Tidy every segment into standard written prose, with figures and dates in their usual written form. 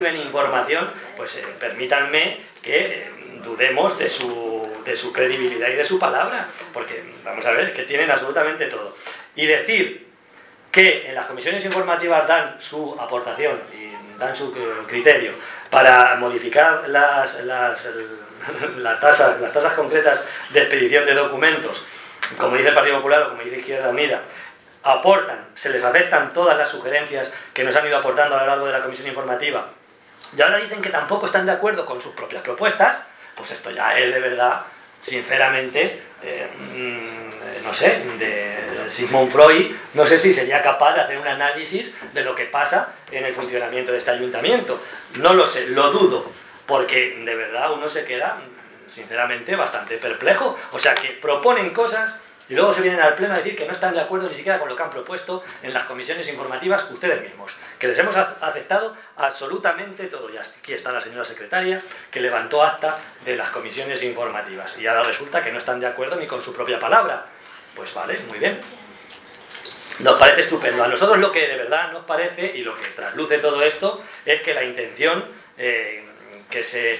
en información, pues permítanme que dudemos de su credibilidad y de su palabra, porque vamos a ver, que tienen absolutamente todo. Y decir que en las comisiones informativas dan su aportación y dan su criterio para modificar las tasas concretas de expedición de documentos, como dice el Partido Popular o como dice Izquierda Unida, aportan, se les aceptan todas las sugerencias que nos han ido aportando a lo largo de la comisión informativa, y ahora dicen que tampoco están de acuerdo con sus propias propuestas, pues esto ya es de verdad, sinceramente, no sé, de Sigmund Freud, no sé si sería capaz de hacer un análisis de lo que pasa en el funcionamiento de este ayuntamiento. No lo sé, lo dudo, porque de verdad uno se queda, sinceramente, bastante perplejo. O sea, que proponen cosas y luego se vienen al pleno a decir que no están de acuerdo ni siquiera con lo que han propuesto en las comisiones informativas ustedes mismos, que les hemos aceptado absolutamente todo. Y aquí está la señora secretaria que levantó acta de las comisiones informativas y ahora resulta que no están de acuerdo ni con su propia palabra. Pues vale, muy bien. Nos parece estupendo. A nosotros lo que de verdad nos parece y lo que trasluce todo esto es que la intención que se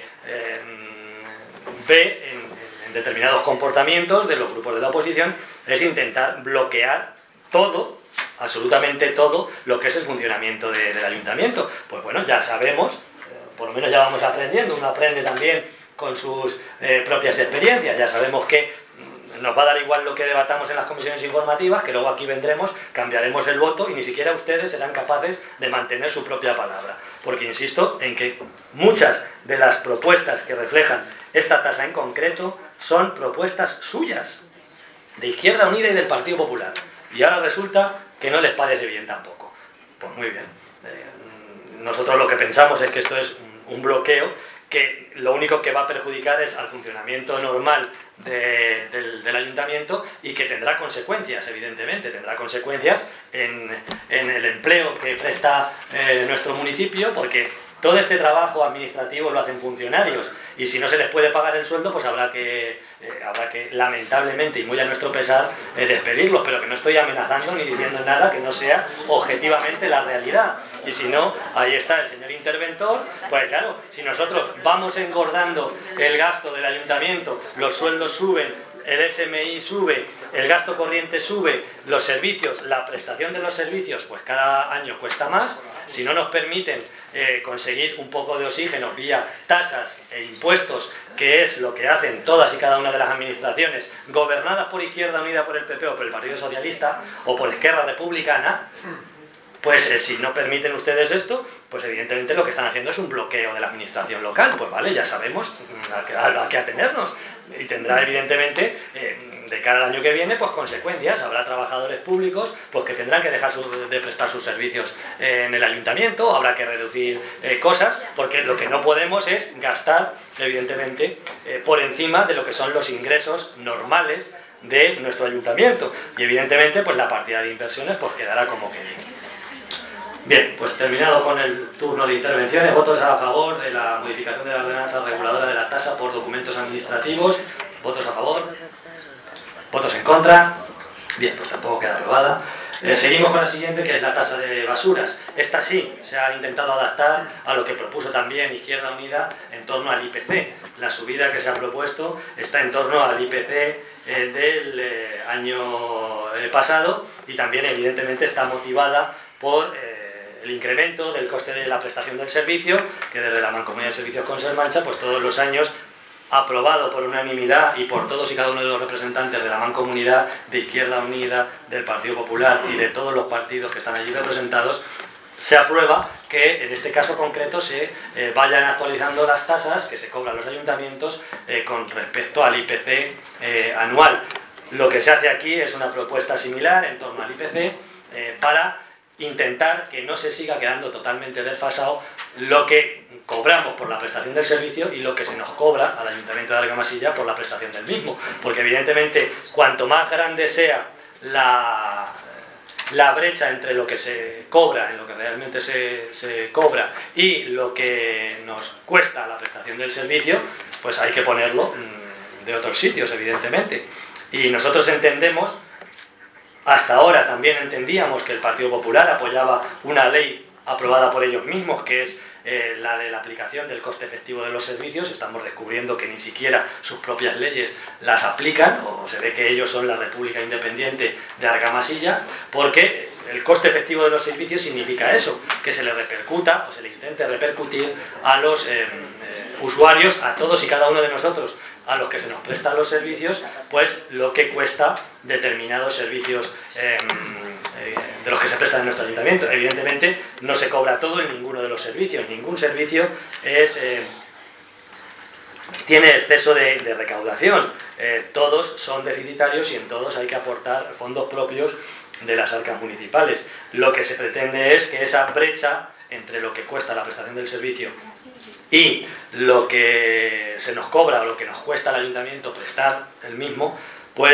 ve en determinados comportamientos de los grupos de la oposición es intentar bloquear todo, absolutamente todo, lo que es el funcionamiento del ayuntamiento. Pues bueno, ya sabemos, por lo menos ya vamos aprendiendo, uno aprende también con sus propias experiencias, ya sabemos que nos va a dar igual lo que debatamos en las comisiones informativas, que luego aquí vendremos, cambiaremos el voto y ni siquiera ustedes serán capaces de mantener su propia palabra. Porque insisto en que muchas de las propuestas que reflejan esta tasa en concreto son propuestas suyas, de Izquierda Unida y del Partido Popular. Y ahora resulta que no les parece bien tampoco. Pues muy bien. Nosotros lo que pensamos es que esto es un bloqueo que lo único que va a perjudicar es al funcionamiento normal del ayuntamiento y que tendrá consecuencias, evidentemente, tendrá consecuencias en el empleo que presta nuestro municipio, porque todo este trabajo administrativo lo hacen funcionarios y si no se les puede pagar el sueldo, pues habrá que lamentablemente y muy a nuestro pesar despedirlos, pero que no estoy amenazando ni diciendo nada que no sea objetivamente la realidad. Y si no, ahí está el señor interventor. Pues claro, si nosotros vamos engordando el gasto del ayuntamiento, los sueldos suben, el SMI sube, el gasto corriente sube, los servicios, la prestación de los servicios, pues cada año cuesta más. Si no nos permiten conseguir un poco de oxígeno vía tasas e impuestos, que es lo que hacen todas y cada una de las administraciones gobernadas por Izquierda Unida, por el PP o por el Partido Socialista o por Esquerra Republicana, pues si no permiten ustedes esto, pues evidentemente lo que están haciendo es un bloqueo de la administración local. Pues vale, ya sabemos a qué atenernos. Y tendrá evidentemente, de cara al año que viene, pues consecuencias. Habrá trabajadores públicos pues que tendrán que dejar de prestar sus servicios en el ayuntamiento, habrá que reducir cosas, porque lo que no podemos es gastar, evidentemente, por encima de lo que son los ingresos normales de nuestro ayuntamiento. Y evidentemente, pues la partida de inversiones pues quedará como quede. Bien, pues terminado con el turno de intervenciones, votos a favor de la modificación de la ordenanza reguladora de la tasa por documentos administrativos, votos a favor, votos en contra, bien, pues tampoco queda aprobada. Seguimos con la siguiente, que es la tasa de basuras. Esta sí se ha intentado adaptar a lo que propuso también Izquierda Unida en torno al IPC. La subida que se ha propuesto está en torno al IPC del año pasado y también evidentemente está motivada por el incremento del coste de la prestación del servicio, que desde la Mancomunidad de Servicios Consermancha, pues todos los años, aprobado por unanimidad y por todos y cada uno de los representantes de la Mancomunidad, de Izquierda Unida, del Partido Popular y de todos los partidos que están allí representados, se aprueba que en este caso concreto se vayan actualizando las tasas que se cobran los ayuntamientos con respecto al IPC anual. Lo que se hace aquí es una propuesta similar en torno al IPC para intentar que no se siga quedando totalmente desfasado lo que cobramos por la prestación del servicio y lo que se nos cobra al Ayuntamiento de Argamasilla por la prestación del mismo, porque evidentemente cuanto más grande sea la brecha entre lo que se cobra, en lo que realmente se cobra y lo que nos cuesta la prestación del servicio, pues hay que ponerlo de otros sitios, evidentemente. Y nosotros entendemos, hasta ahora también entendíamos que el Partido Popular apoyaba una ley aprobada por ellos mismos, que es la de la aplicación del coste efectivo de los servicios. Estamos descubriendo que ni siquiera sus propias leyes las aplican, o se ve que ellos son la República Independiente de Argamasilla, porque el coste efectivo de los servicios significa eso, que se le repercuta o se le intente repercutir a los usuarios, a todos y cada uno de nosotros, a los que se nos prestan los servicios, pues lo que cuesta determinados servicios de los que se prestan en nuestro ayuntamiento. Evidentemente no se cobra todo en ninguno de los servicios, ningún servicio tiene exceso de recaudación, todos son deficitarios y en todos hay que aportar fondos propios de las arcas municipales. Lo que se pretende es que esa brecha entre lo que cuesta la prestación del servicio y lo que se nos cobra o lo que nos cuesta al ayuntamiento prestar el mismo, pues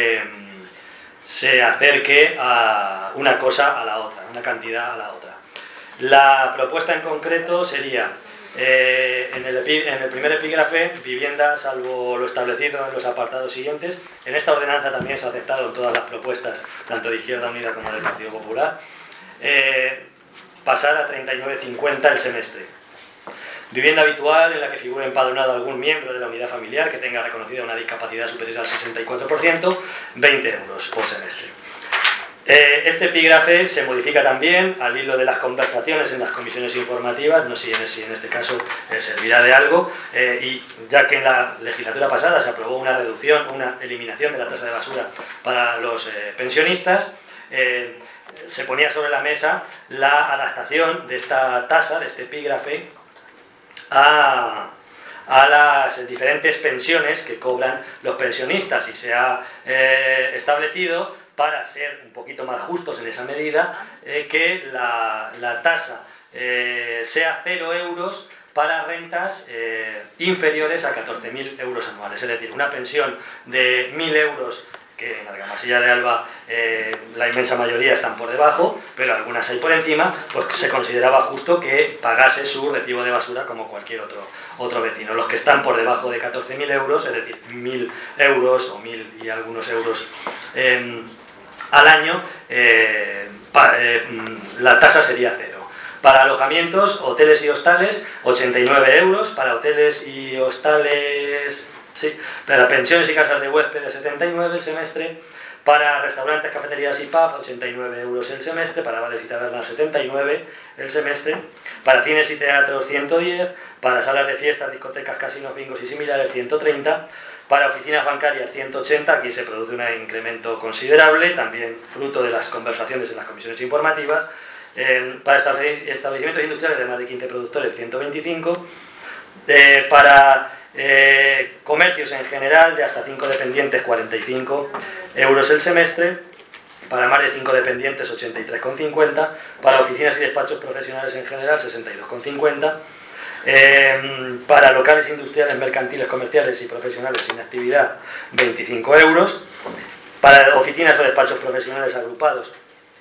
se acerque a una cosa a la otra, una cantidad a la otra. La propuesta en concreto sería, en el primer epígrafe, vivienda salvo lo establecido en los apartados siguientes. En esta ordenanza también se ha aceptado en todas las propuestas, tanto de Izquierda Unida como del Partido Popular, pasar a 39,50 el semestre. Vivienda habitual en la que figure empadronado algún miembro de la unidad familiar que tenga reconocida una discapacidad superior al 64%, 20 euros por semestre. Este epígrafe se modifica también al hilo de las conversaciones en las comisiones informativas, no sé si en este caso servirá de algo, y ya que en la legislatura pasada se aprobó una reducción, una eliminación de la tasa de basura para los pensionistas, se ponía sobre la mesa la adaptación de esta tasa, de este epígrafe, a las diferentes pensiones que cobran los pensionistas, y se ha establecido, para ser un poquito más justos en esa medida, que la tasa sea 0 euros para rentas inferiores a 14.000 euros anuales. Es decir, una pensión de 1.000 euros, que en Argamasilla de Alba la inmensa mayoría están por debajo, pero algunas hay por encima, pues se consideraba justo que pagase su recibo de basura como cualquier otro vecino. Los que están por debajo de 14.000 euros, es decir, 1.000 euros o 1.000 y algunos euros al año, la tasa sería 0. Para alojamientos, hoteles y hostales, 89 euros. Para hoteles y hostales, sí, para pensiones y casas de huéspedes, 79 el semestre. Para restaurantes, cafeterías y pub, 89 euros el semestre. Para bares y tabernas, 79 el semestre. Para cines y teatros, 110. Para salas de fiestas, discotecas, casinos, bingos y similares, 130. Para oficinas bancarias, 180. Aquí se produce un incremento considerable, también fruto de las conversaciones en las comisiones informativas. Para establecimientos industriales de más de 15 productores, 125. Para comercios en general de hasta 5 dependientes, 45 euros el semestre. Para más de 5 dependientes, 83,50. Para oficinas y despachos profesionales en general, 62,50. Para locales industriales, mercantiles, comerciales y profesionales sin actividad, 25 euros. Para oficinas o despachos profesionales agrupados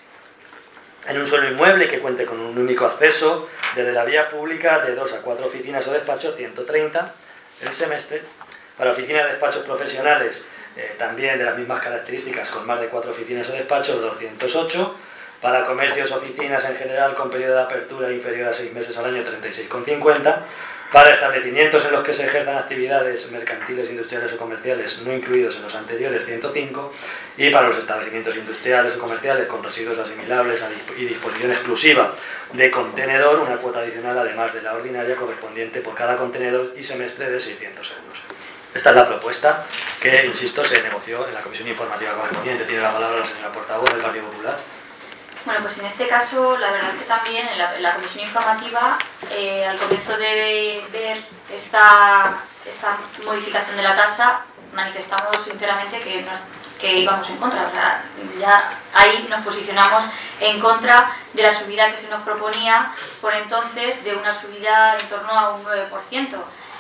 en un solo inmueble que cuente con un único acceso desde la vía pública, de 2 a 4 oficinas o despachos, 130 el semestre. Para oficinas y despachos profesionales, también de las mismas características, con más de 4 oficinas o despachos, 208. Para comercios o oficinas en general con periodo de apertura inferior a 6 meses al año, 36,50. Para establecimientos en los que se ejerzan actividades mercantiles, industriales o comerciales no incluidos en los anteriores, 105. Y para los establecimientos industriales o comerciales con residuos asimilables y disposición exclusiva de contenedor, una cuota adicional además de la ordinaria correspondiente por cada contenedor y semestre de 600 euros. Esta es la propuesta que, insisto, se negoció en la comisión informativa correspondiente. Tiene la palabra la señora portavoz del Partido Popular. Bueno, pues en este caso, la verdad es que también en la comisión informativa, al comienzo de ver esta modificación de la tasa, manifestamos sinceramente que íbamos en contra. O sea, ya ahí nos posicionamos en contra de la subida que se nos proponía por entonces, de una subida en torno a un 9%.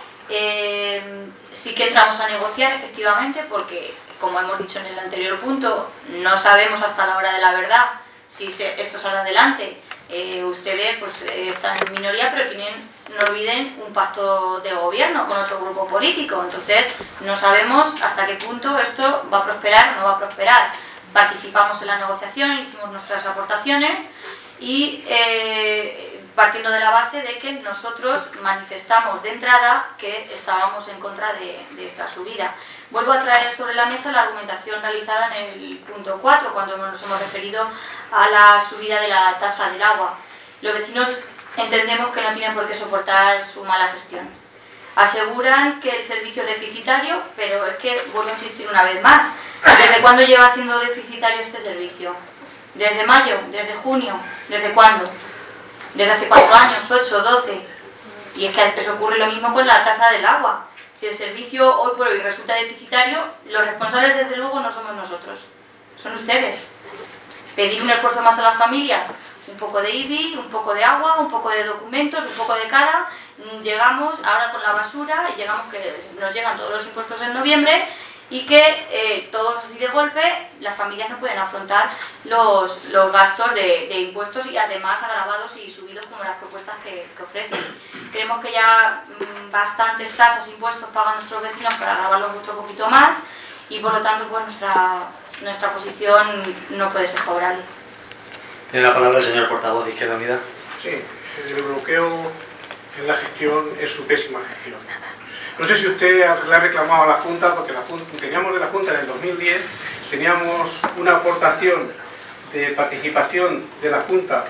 Sí que entramos a negociar, efectivamente, porque, como hemos dicho en el anterior punto, no sabemos hasta la hora de la verdad si esto sale adelante. Ustedes pues están en minoría, pero tienen, no olviden, un pacto de gobierno con otro grupo político. Entonces no sabemos hasta qué punto esto va a prosperar o no va a prosperar. Participamos en la negociación, hicimos nuestras aportaciones y partiendo de la base de que nosotros manifestamos de entrada que estábamos en contra de esta subida. Vuelvo a traer sobre la mesa la argumentación realizada en el punto 4, cuando nos hemos referido a la subida de la tasa del agua. Los vecinos entendemos que no tienen por qué soportar su mala gestión. Aseguran que el servicio es deficitario, pero es que vuelvo a insistir una vez más. ¿Desde cuándo lleva siendo deficitario este servicio? ¿Desde mayo? ¿Desde junio? ¿Desde cuándo? ¿Desde hace 4 años? ¿8? ¿12? Y es que eso ocurre lo mismo con la tasa del agua. Si el servicio hoy por hoy resulta deficitario, los responsables desde luego no somos nosotros, son ustedes. Pedir un esfuerzo más a las familias, un poco de IBI, un poco de agua, un poco de documentos, un poco de cada. Llegamos ahora con la basura y llegamos que nos llegan todos los impuestos en noviembre y que todos así de golpe las familias no pueden afrontar los gastos de impuestos y además agravados y subidos como las propuestas que ofrecen. Creemos que ya bastantes tasas e impuestos pagan nuestros vecinos para agravarlos otro poquito más y por lo tanto pues nuestra posición no puede ser favorable. Tiene la palabra el señor portavoz de Izquierda Unida. Sí, el bloqueo en la gestión es su pésima gestión. No sé si usted le ha reclamado a la Junta, porque teníamos de la Junta en el 2010, teníamos una aportación de participación de la Junta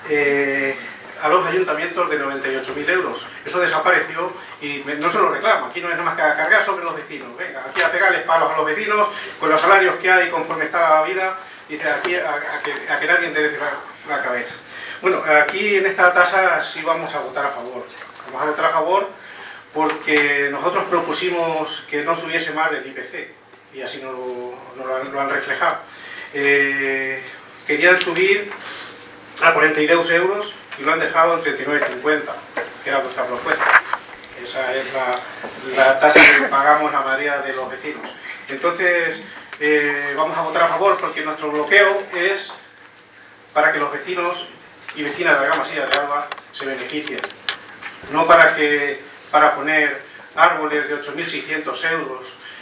a los ayuntamientos de 98.000 euros. Eso desapareció y no se lo reclama. Aquí no es nada más que a cargar sobre los vecinos. Venga, aquí a pegarles palos a los vecinos con los salarios que hay conforme está la vida y de aquí a que nadie enderece la cabeza. Bueno, aquí en esta tasa sí vamos a votar a favor. Vamos a votar a favor porque nosotros propusimos que no subiese más el IPC y así nos lo han reflejado. Querían subir a 42 euros y lo han dejado en 39,50, que era nuestra propuesta. Esa es la tasa que pagamos la mayoría de los vecinos. Entonces, vamos a votar a favor porque nuestro bloqueo es para que los vecinos y vecinas de Argamasilla de Alba se beneficien. No para poner árboles de 8.600 euros,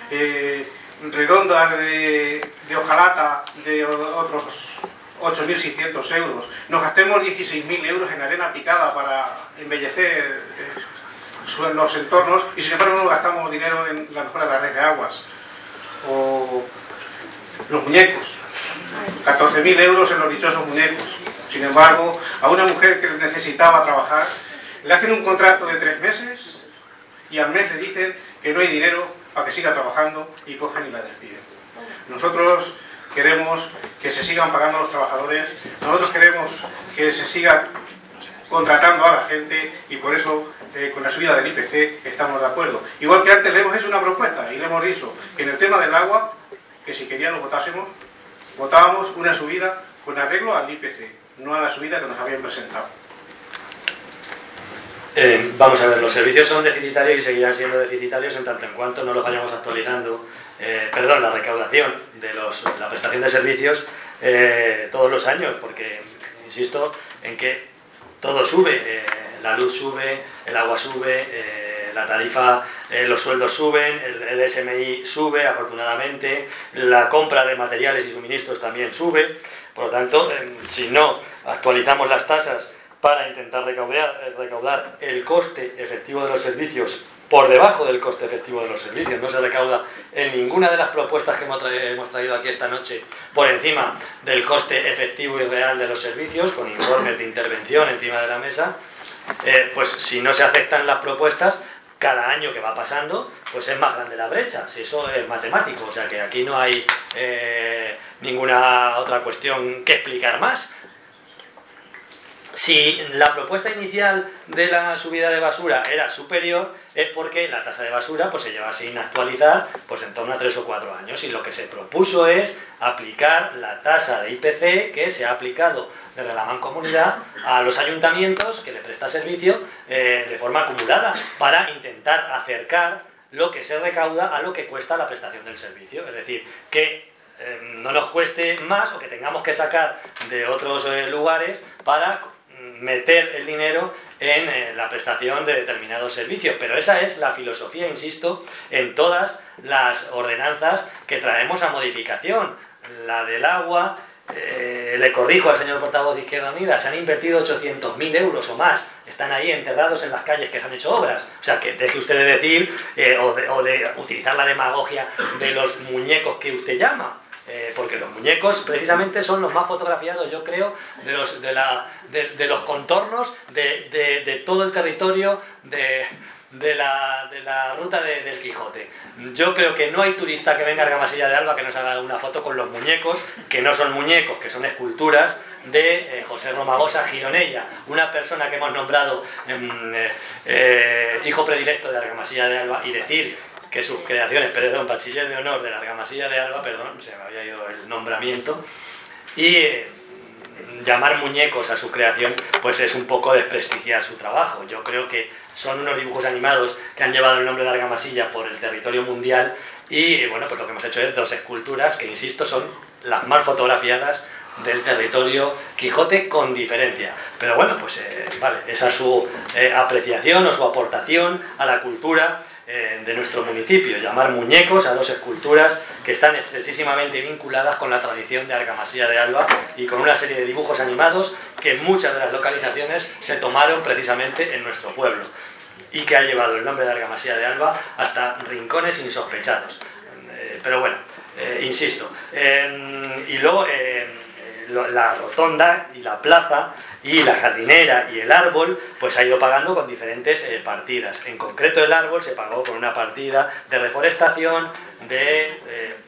redondas de hojalata de otros 8.600 euros. Nos gastemos 16.000 euros en arena picada para embellecer los entornos y sin embargo no gastamos dinero en la mejora de la red de aguas. O los muñecos, 14.000 euros en los dichosos muñecos. Sin embargo, a una mujer que necesitaba trabajar, le hacen un contrato de 3 meses y al mes le dicen que no hay dinero para que siga trabajando y cogen y la despiden. Nosotros queremos que se sigan pagando a los trabajadores, nosotros queremos que se siga contratando a la gente y por eso con la subida del IPC estamos de acuerdo. Igual que antes le hemos hecho una propuesta y le hemos dicho que en el tema del agua, que si querían lo votásemos, votábamos una subida con arreglo al IPC, no a la subida que nos habían presentado. Vamos a ver, los servicios son deficitarios y seguirán siendo deficitarios en tanto en cuanto no los vayamos actualizando, la recaudación de la prestación de servicios todos los años, porque insisto en que todo sube, la luz sube, el agua sube, la tarifa, los sueldos suben, el SMI sube afortunadamente, la compra de materiales y suministros también sube, por lo tanto, si no actualizamos las tasas para intentar recaudar el coste efectivo de los servicios por debajo del coste efectivo de los servicios. No se recauda en ninguna de las propuestas que hemos traído aquí esta noche por encima del coste efectivo y real de los servicios, con informes de intervención encima de la mesa. Pues si no se aceptan las propuestas, cada año que va pasando, pues es más grande la brecha, si eso es matemático, o sea que aquí no hay ninguna otra cuestión que explicar más. Si la propuesta inicial de la subida de basura era superior, es porque la tasa de basura pues, se lleva sin actualizar pues, en torno a 3 o 4 años. Y lo que se propuso es aplicar la tasa de IPC que se ha aplicado desde la Mancomunidad a los ayuntamientos que le presta servicio de forma acumulada para intentar acercar lo que se recauda a lo que cuesta la prestación del servicio. Es decir, que no nos cueste más o que tengamos que sacar de otros lugares para meter el dinero en la prestación de determinados servicios, pero esa es la filosofía, insisto, en todas las ordenanzas que traemos a modificación, la del agua, le corrijo al señor portavoz de Izquierda Unida, se han invertido 800.000 euros o más, están ahí enterrados en las calles que se han hecho obras. O sea, que deje usted de decir o de utilizar la demagogia de los muñecos que usted llama. Porque los muñecos precisamente son los más fotografiados, yo creo, de los contornos de todo el territorio de la ruta del Quijote. Yo creo que no hay turista que venga a Argamasilla de Alba que no se haga una foto con los muñecos, que no son muñecos, que son esculturas de José Romagosa Gironella, una persona que hemos nombrado hijo predilecto de Argamasilla de Alba, y decir que sus creaciones, perdón, bachiller de honor de la Argamasilla de Alba, perdón, se me había ido el nombramiento, y llamar muñecos a su creación, pues es un poco desprestigiar su trabajo. Yo creo que son unos dibujos animados que han llevado el nombre de Argamasilla por el territorio mundial, y bueno, pues lo que hemos hecho es 2 esculturas que, insisto, son las más fotografiadas del territorio Quijote con diferencia. Pero bueno, pues vale, esa es su apreciación o su aportación a la cultura de nuestro municipio, llamar muñecos a 2 esculturas que están estrechísimamente vinculadas con la tradición de Argamasilla de Alba y con una serie de dibujos animados que en muchas de las localizaciones se tomaron precisamente en nuestro pueblo, y que ha llevado el nombre de Argamasilla de Alba hasta rincones insospechados. Pero bueno, insisto, y luego la rotonda y la plaza y la jardinera y el árbol pues ha ido pagando con diferentes partidas. En concreto el árbol se pagó con una partida de reforestación, de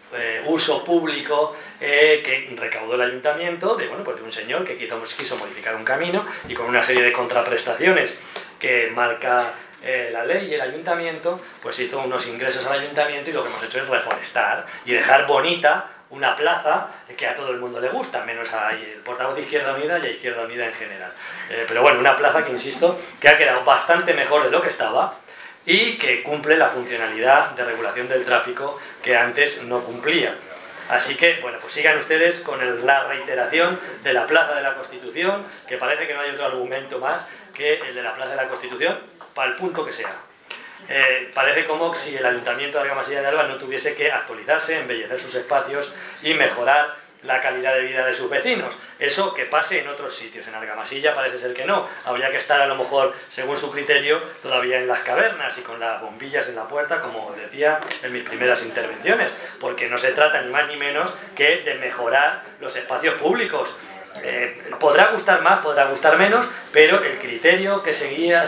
uso público que recaudó el ayuntamiento de un señor que quiso modificar un camino, y con una serie de contraprestaciones que marca la ley y el ayuntamiento, pues hizo unos ingresos al ayuntamiento, y lo que hemos hecho es reforestar y dejar bonita una plaza que a todo el mundo le gusta, menos al portavoz de Izquierda Unida y a Izquierda Unida en general. Pero bueno, una plaza que, insisto, que ha quedado bastante mejor de lo que estaba y que cumple la funcionalidad de regulación del tráfico que antes no cumplía. Así que, bueno, pues sigan ustedes con la reiteración de la Plaza de la Constitución, que parece que no hay otro argumento más que el de la Plaza de la Constitución, para el punto que sea. Parece como si el Ayuntamiento de Argamasilla de Alba no tuviese que actualizarse, embellecer sus espacios y mejorar la calidad de vida de sus vecinos. Eso que pase en otros sitios. En Argamasilla parece ser que no. Habría que estar, a lo mejor, según su criterio, todavía en las cavernas y con las bombillas en la puerta, como decía en mis primeras intervenciones, porque no se trata ni más ni menos que de mejorar los espacios públicos. Podrá gustar más, podrá gustar menos, pero el criterio que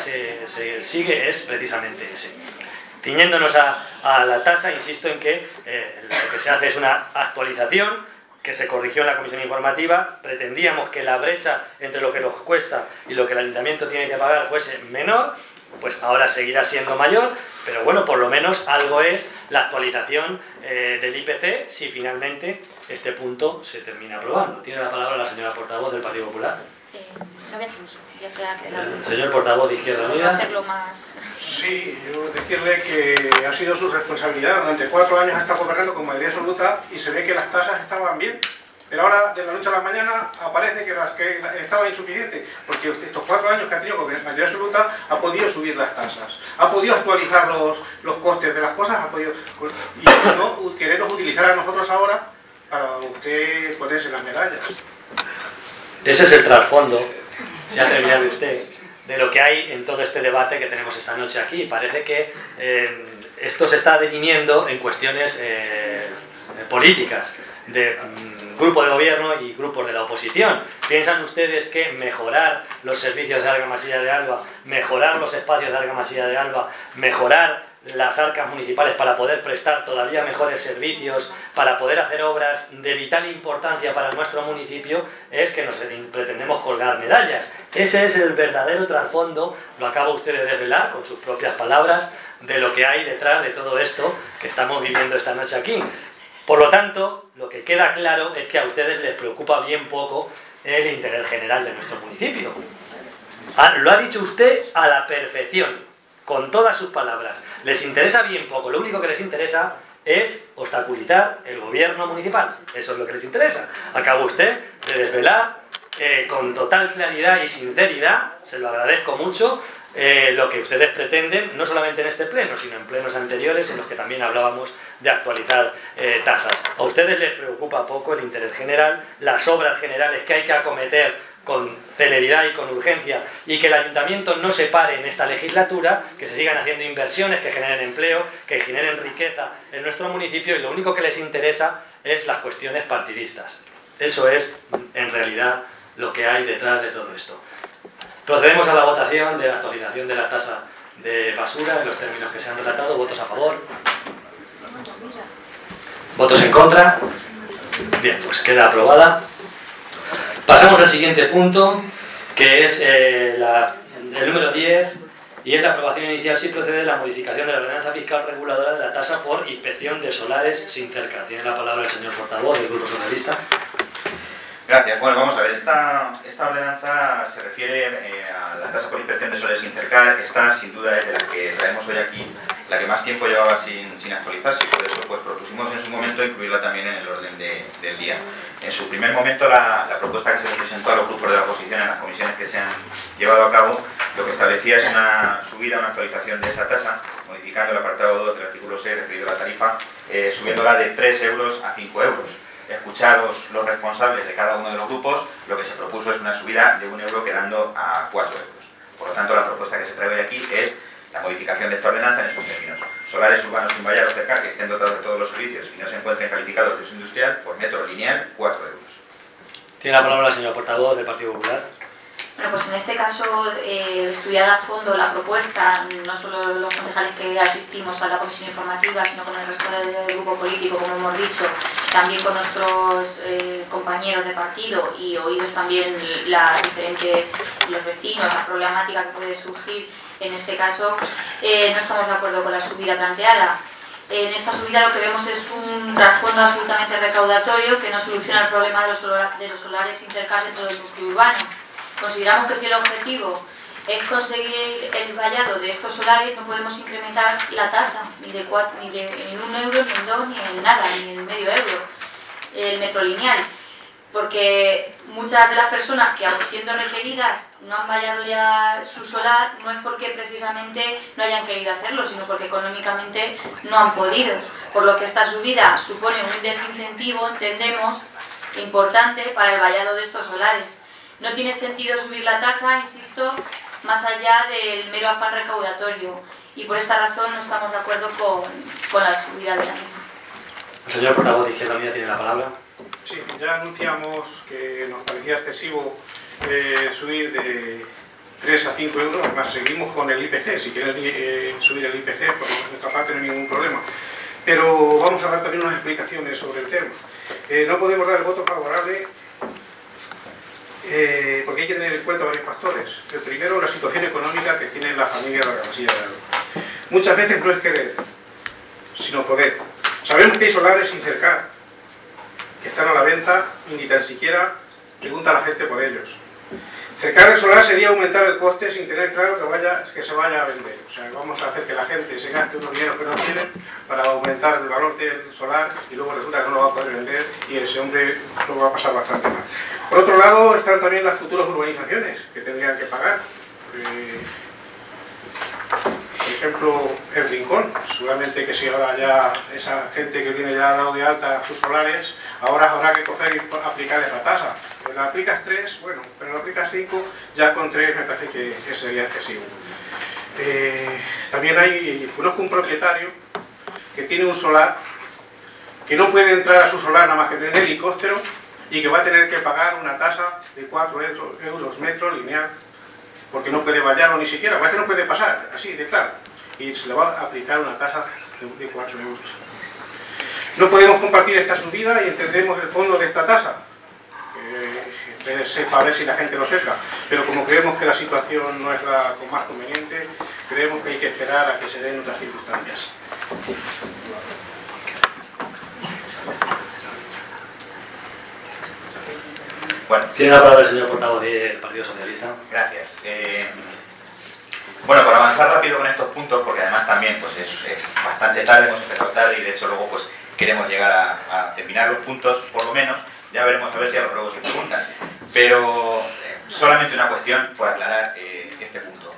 se sigue es precisamente ese. Ciñéndonos a la tasa, insisto en que lo que se hace es una actualización que se corrigió en la comisión informativa. Pretendíamos que la brecha entre lo que nos cuesta y lo que el ayuntamiento tiene que pagar fuese menor, pues ahora seguirá siendo mayor, pero bueno, por lo menos algo es la actualización del IPC, si finalmente este punto se termina aprobando. Tiene la palabra la señora portavoz del Partido Popular. No voy a hacer uso, ya queda claro. Señor portavoz de Izquierda Unida. Hacerlo más. Sí, yo decirle que ha sido su responsabilidad. Durante 4 años ha estado gobernando con mayoría absoluta y se ve que las tasas estaban bien. Pero ahora, de la noche a la mañana, aparece que estaba insuficiente, porque estos 4 años que ha tenido con mayoría absoluta ha podido subir las tasas, ha podido actualizar los costes de las cosas, ha podido, y no querernos utilizar a nosotros ahora para usted ponerse las medallas. Ese es el trasfondo, se ha terminado usted, de lo que hay en todo este debate que tenemos esta noche aquí. Parece que esto se está definiendo en cuestiones políticas, de grupo de gobierno y grupos de la oposición. ¿Piensan ustedes que mejorar los servicios de Argamasilla de Alba, mejorar los espacios de Argamasilla de Alba, mejorar las arcas municipales para poder prestar todavía mejores servicios, para poder hacer obras de vital importancia para nuestro municipio, es que nos pretendemos colgar medallas? Ese es el verdadero trasfondo, lo acaba usted de desvelar con sus propias palabras, de lo que hay detrás de todo esto que estamos viviendo esta noche aquí. Por lo tanto, lo que queda claro es que a ustedes les preocupa bien poco el interés general de nuestro municipio. Lo ha dicho usted a la perfección, con todas sus palabras. Les interesa bien poco, lo único que les interesa es obstaculizar el gobierno municipal. Eso es lo que les interesa. Acaba usted de desvelar con total claridad y sinceridad, se lo agradezco mucho, lo que ustedes pretenden, no solamente en este pleno, sino en plenos anteriores en los que también hablábamos de actualizar tasas. A ustedes les preocupa poco el interés general, las obras generales que hay que acometer con celeridad y con urgencia, y que el ayuntamiento no se pare en esta legislatura, que se sigan haciendo inversiones que generen empleo, que generen riqueza en nuestro municipio, y lo único que les interesa es las cuestiones partidistas. Eso es, en realidad, lo que hay detrás de todo esto. Procedemos a la votación de la actualización de la tasa de basura en los términos que se han relatado. ¿Votos a favor? ¿Votos en contra? Bien, pues queda aprobada. Pasamos al siguiente punto, que es el número 10, y es la aprobación inicial si procede la modificación de la ordenanza fiscal reguladora de la tasa por inspección de solares sin cerca. Tiene la palabra el señor portavoz del Grupo Socialista. Gracias. Bueno, vamos a ver, esta ordenanza se refiere a la tasa por inspección de solares sin cercar. Esta, sin duda, es de la que traemos hoy aquí, la que más tiempo llevaba sin actualizarse, y por eso pues propusimos en su momento incluirla también en el orden del día. En su primer momento, la propuesta que se le presentó a los grupos de la oposición en las comisiones que se han llevado a cabo, lo que establecía es una subida, una actualización de esa tasa, modificando el apartado 2 del artículo 6 referido a la tarifa, subiéndola de 3 euros a 5 euros. Escuchados los responsables de cada uno de los grupos, lo que se propuso es una subida de 1 euro quedando a 4 euros. Por lo tanto, la propuesta que se trae hoy aquí es la modificación de esta ordenanza en esos términos. Solares urbanos sin vallar o cercar que estén dotados de todos los servicios y no se encuentren calificados de uso industrial por metro lineal, 4 euros. Tiene la palabra la señora portavoz del Partido Popular. Bueno, pues en este caso, estudiada a fondo la propuesta, no solo los concejales que asistimos a la comisión informativa, sino con el resto del grupo político, como hemos dicho, también con nuestros compañeros de partido, y oídos también los vecinos, la problemática que puede surgir en este caso, no estamos de acuerdo con la subida planteada. En esta subida lo que vemos es un trasfondo absolutamente recaudatorio que no soluciona el problema de los solares sin cercar dentro del núcleo urbano. Consideramos que si el objetivo es conseguir el vallado de estos solares, no podemos incrementar la tasa ni en 1 euro, ni en 2, ni en nada, ni en medio euro, el metro lineal. Porque muchas de las personas que, aun siendo requeridas, no han vallado ya su solar, no es porque precisamente no hayan querido hacerlo, sino porque económicamente no han podido. Por lo que esta subida supone un desincentivo, entendemos, importante para el vallado de estos solares. No tiene sentido subir la tasa, insisto, más allá del mero afán recaudatorio, y por esta razón no estamos de acuerdo con la subida de la misma. El señor portavoz de Izquierda Unida tiene la palabra. Sí, ya anunciamos que nos parecía excesivo subir de 3 a 5 euros, además seguimos con el IPC, si quieren subir el IPC, por nuestra parte no hay ningún problema. Pero vamos a dar también unas explicaciones sobre el tema. No podemos dar el voto favorable porque hay que tener en cuenta varios factores. El primero, la situación económica que tiene la familia de la Casilla de Álava. Muchas veces no es querer, sino poder. Sabemos que hay solares sin cercar, que están a la venta y ni tan siquiera pregunta a la gente por ellos. Cercar el solar sería aumentar el coste sin tener claro que se vaya a vender. O sea, vamos a hacer que la gente se gaste unos dineros que no tienen para aumentar el valor del solar, y luego resulta que no lo va a poder vender y ese hombre lo va a pasar bastante mal. Por otro lado, están también las futuras urbanizaciones que tendrían que pagar. Por ejemplo, el Rincón. Seguramente que si ahora ya esa gente que tiene ya dado de alta sus solares, ahora habrá que coger y aplicar esa tasa. La aplicas 3, bueno, pero la aplicas 5, ya con 3 me parece que sería excesivo. También conozco un propietario que tiene un solar, que no puede entrar a su solar nada más que tener helicóptero, y que va a tener que pagar una tasa de 4 euros metro lineal, porque no puede vallarlo ni siquiera, porque no puede pasar, así de claro, y se le va a aplicar una tasa de 4 euros. No podemos compartir esta subida y entendemos el fondo de esta tasa, para ver si la gente lo sepa, pero como creemos que la situación no es la más conveniente, creemos que hay que esperar a que se den otras circunstancias. Bueno, tiene la palabra el señor portavoz del Partido Socialista. Gracias. Bueno, para avanzar rápido con estos puntos, porque además también pues es bastante tarde, hemos empezado tarde y de hecho luego pues queremos llegar a terminar los puntos, por lo menos, ya veremos a ver si a los luego se preguntan. Pero solamente una cuestión por aclarar este punto.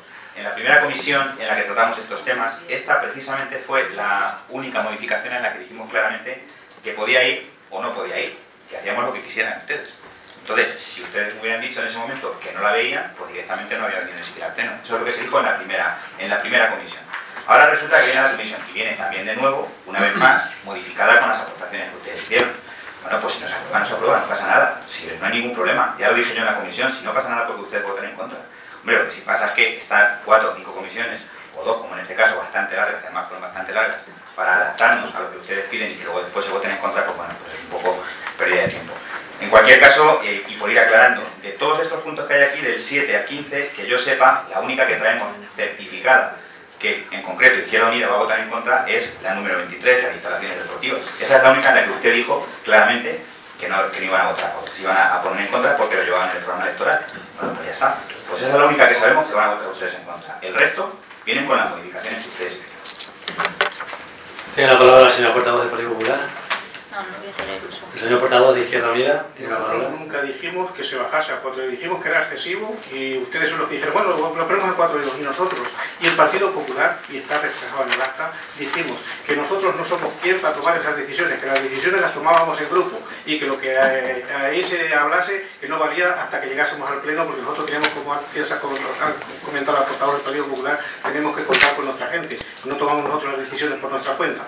en la primera comisión en la que tratamos estos temas, esta precisamente fue la única modificación en la que dijimos claramente que podía ir o no podía ir, que hacíamos lo que quisieran ustedes. Entonces, si ustedes me hubieran dicho en ese momento que no la veían, pues directamente no había venido ni siquiera al pleno. Eso es lo que se dijo en la primera comisión. Ahora resulta que viene a la comisión y viene también de nuevo, una vez más, modificada con las aportaciones que ustedes hicieron. Bueno, pues si no se aprueba, no pasa nada. Si no hay ningún problema. Ya lo dije yo en la comisión, si no pasa nada porque ustedes voten en contra. Hombre, lo que sí pasa es que están 4 o 5 comisiones, o 2, como en este caso, bastante largas, que además fueron bastante largas, para adaptarnos a lo que ustedes piden y que luego después se voten en contra, pues bueno, pues es un poco pérdida de tiempo. En cualquier caso, y por ir aclarando, de todos estos puntos que hay aquí, del 7 a 15, que yo sepa, la única que traemos certificada, que en concreto Izquierda Unida va a votar en contra, es la número 23, las instalaciones deportivas. Esa es la única en la que usted dijo claramente que no iban a votar, porque se iban a poner en contra porque lo llevaban en el programa electoral. Bueno, pues ya está. Pues esa es la única que sabemos que van a votar ustedes en contra. El resto vienen con las modificaciones que ustedes piden. Tiene la palabra la señora portavoz del Partido Popular. No voy a hacer el uso. El señor portavoz de Izquierda Unida tiene la palabra. Nosotros nunca dijimos que se bajase a 4, dijimos que era excesivo y ustedes son los que dijeron, bueno, lo ponemos a 4 y nosotros. Y el Partido Popular, y está reflejado en el acta, dijimos que nosotros no somos quien para tomar esas decisiones, que las decisiones las tomábamos en grupo y que lo que ahí se hablase que no valía hasta que llegásemos al pleno, porque nosotros teníamos, como antes ha comentado la portavoz del Partido Popular, tenemos que contar con nuestra gente, no tomamos nosotros las decisiones por nuestra cuenta.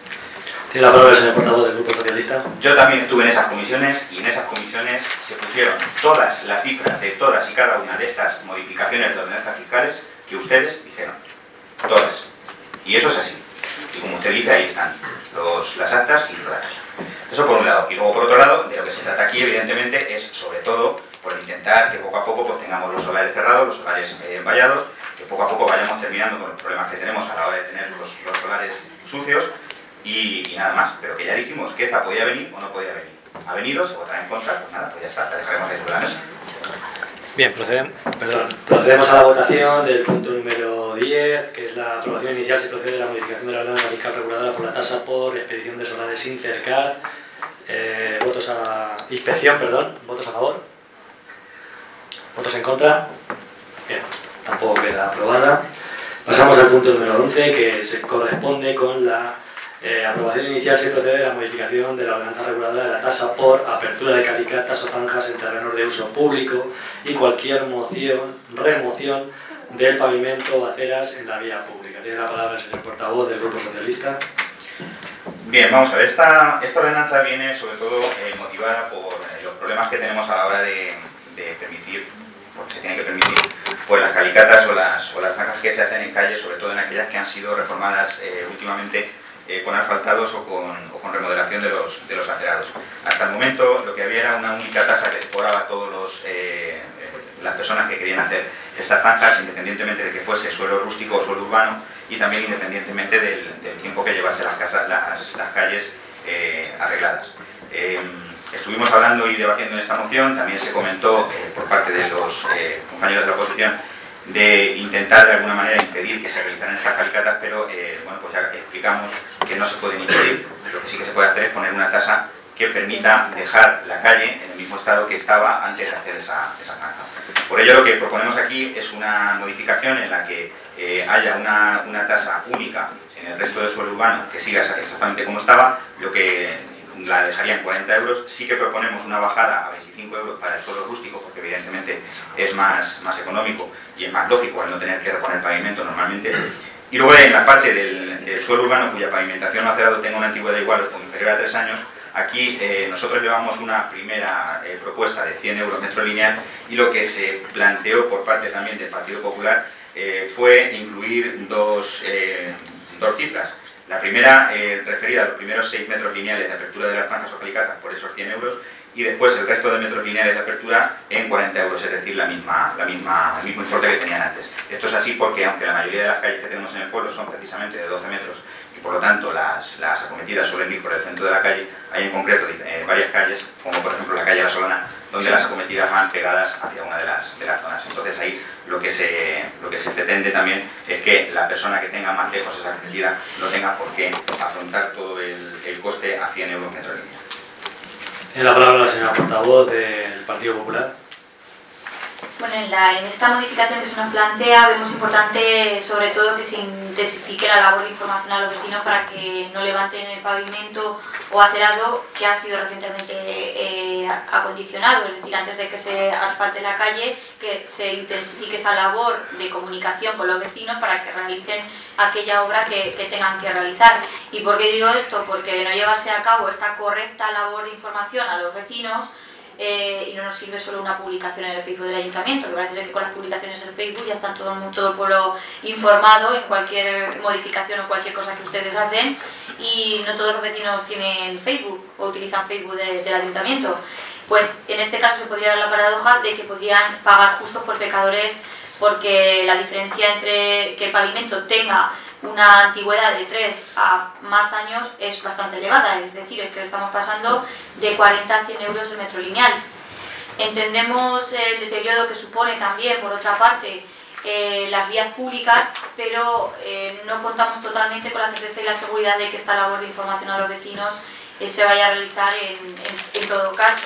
Tiene la palabra el señor portavoz del Grupo Socialista. Yo también estuve en esas comisiones y en esas comisiones se pusieron todas las cifras de todas y cada una de estas modificaciones de ordenanzas fiscales que ustedes dijeron. Todas. Y eso es así. Y como usted dice, ahí están las actas y los datos. Eso por un lado. Y luego por otro lado, de lo que se trata aquí evidentemente es sobre todo por intentar que poco a poco pues, tengamos los solares cerrados, los solares vallados, que poco a poco vayamos terminando con los problemas que tenemos a la hora de tener los solares sucios. Y nada más, pero que ya dijimos que esta podía venir o no podía venir. Ha venido, se votará en contra, pues nada, pues ya está, la dejaremos ahí sobre la mesa. Bien, procedemos a la votación del punto número 10, que es la aprobación inicial. Se procede a la modificación de la ordenanza fiscal reguladora por la tasa por expedición de solares sin cercar. Votos a favor. Votos en contra. Bien, tampoco queda aprobada. Pasamos al punto número 11, que se corresponde con la aprobación inicial. Se procede a la modificación de la ordenanza reguladora de la tasa por apertura de calicatas o zanjas en terrenos de uso público y cualquier remoción del pavimento o aceras en la vía pública. Tiene la palabra el señor portavoz del Grupo Socialista. Bien, vamos a ver, esta ordenanza viene sobre todo motivada por los problemas que tenemos a la hora de permitir, porque se tiene que permitir, pues las calicatas o las zanjas que se hacen en calles, sobre todo en aquellas que han sido reformadas últimamente con asfaltados o con remodelación de los acerados. Hasta el momento lo que había era una única tasa que exploraba a todas las personas que querían hacer estas zanjas, independientemente de que fuese suelo rústico o suelo urbano, y también independientemente del tiempo que llevase las calles arregladas. Estuvimos hablando y debatiendo en esta moción, también se comentó por parte de los compañeros de la oposición de intentar de alguna manera impedir que se realizaran estas calicatas, pero bueno, pues ya explicamos que no se pueden impedir. Lo que sí que se puede hacer es poner una tasa que permita dejar la calle en el mismo estado que estaba antes de hacer esa zanja. Por ello lo que proponemos aquí es una modificación en la que haya una tasa única en el resto del suelo urbano que siga exactamente como estaba, lo que la dejarían 40 euros. Sí que proponemos una bajada a 25 euros para el suelo rústico, porque evidentemente es más económico y es más lógico al no tener que reponer pavimento normalmente. Y luego en la parte del suelo urbano cuya pavimentación o acerado tenga una antigüedad igual o inferior a 3 años, aquí nosotros llevamos una primera propuesta de 100 euros metro lineal, y lo que se planteó por parte también del Partido Popular fue incluir dos cifras. La primera referida a los primeros 6 metros lineales de apertura de las zanjas o calicatas por esos 100 euros, y después el resto de metros lineales de apertura en 40 euros, es decir, el mismo importe que tenían antes. Esto es así porque aunque la mayoría de las calles que tenemos en el pueblo son precisamente de 12 metros y por lo tanto las acometidas suelen ir por el centro de la calle, hay en concreto varias calles, como por ejemplo la calle La Solana, donde las acometidas van pegadas hacia una de las zonas. Entonces ahí lo que se pretende también es que la persona que tenga más lejos esa acometida no tenga por qué afrontar todo el coste a 100 euros metro lineal. Tiene la palabra la señora portavoz del Partido Popular. Bueno, en esta modificación que se nos plantea vemos importante sobre todo que se intensifique la labor de información a los vecinos para que no levanten el pavimento o acerado que ha sido recientemente acondicionado, es decir, antes de que se asfalte la calle, que se intensifique esa labor de comunicación con los vecinos para que realicen aquella obra que tengan que realizar. ¿Y por qué digo esto? Porque de no llevarse a cabo esta correcta labor de información a los vecinos, y no nos sirve solo una publicación en el Facebook del Ayuntamiento, que parece ser que con las publicaciones en el Facebook ya está todo el pueblo informado en cualquier modificación o cualquier cosa que ustedes hacen, y no todos los vecinos tienen Facebook o utilizan Facebook del Ayuntamiento. Pues en este caso se podría dar la paradoja de que podrían pagar justos por pecadores, porque la diferencia entre que el pavimento tenga una antigüedad de 3 a más años es bastante elevada, es decir, es que estamos pasando de 40 a 100 euros el metro lineal. Entendemos el deterioro que supone también, por otra parte, las vías públicas, pero no contamos totalmente con la certeza y la seguridad de que esta labor de información a los vecinos se vaya a realizar en todo caso.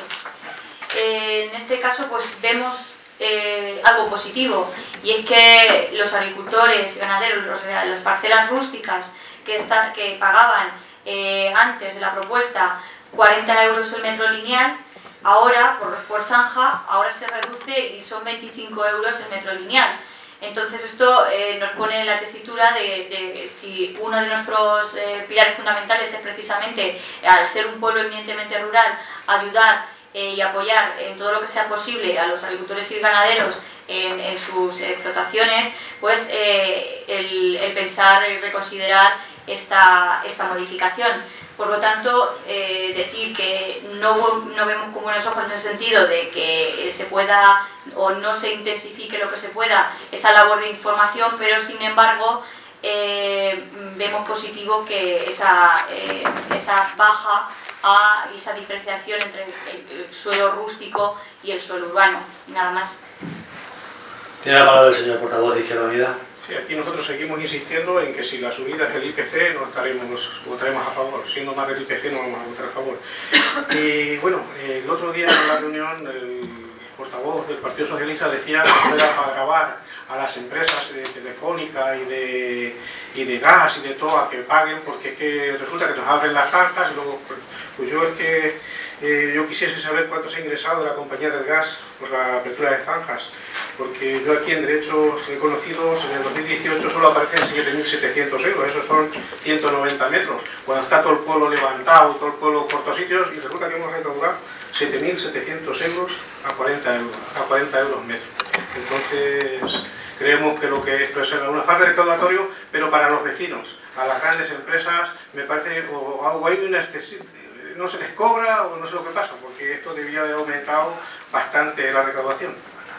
En este caso pues vemos algo positivo, y es que los agricultores y ganaderos, las parcelas rústicas que pagaban antes de la propuesta 40 euros el metro lineal, ahora por zanja, ahora se reduce y son 25 euros el metro lineal. Entonces esto nos pone en la tesitura de si uno de nuestros pilares fundamentales es precisamente, al ser un pueblo eminentemente rural, ayudar y apoyar en todo lo que sea posible a los agricultores y ganaderos en sus explotaciones, pues el pensar y reconsiderar esta modificación. Por lo tanto, decir que no vemos con buenos ojos en el sentido de que se pueda o no se intensifique lo que se pueda esa labor de información, pero sin embargo vemos positivo que esa baja y esa diferenciación entre el suelo rústico y el suelo urbano. Nada más. Tiene la palabra el señor portavoz de Izquierda Unida. Sí, aquí nosotros seguimos insistiendo en que si la subida es el IPC votaremos a favor, siendo más del IPC no vamos a votar a favor. Y bueno, el otro día en la reunión el portavoz del Partido Socialista decía que era para grabar a las empresas de Telefónica y de gas y de todo a que paguen, porque es que resulta que nos abren las zanjas y luego pues yo es que yo quisiese saber cuánto se ha ingresado de la compañía del gas por la apertura de zanjas, porque yo aquí en derechos conocidos en el 2018 solo aparecen 7.700 euros, esos son 190 metros, cuando está todo el pueblo levantado, todo el pueblo por todos sitios, y resulta que hemos recaudado 7.700 euros a 40 euros metro. Entonces creemos que lo que esto es una falta de recaudatorio, pero para los vecinos, a las grandes empresas me parece o hay una no se les cobra o no sé lo que pasa, porque esto debía haber aumentado bastante la recaudación.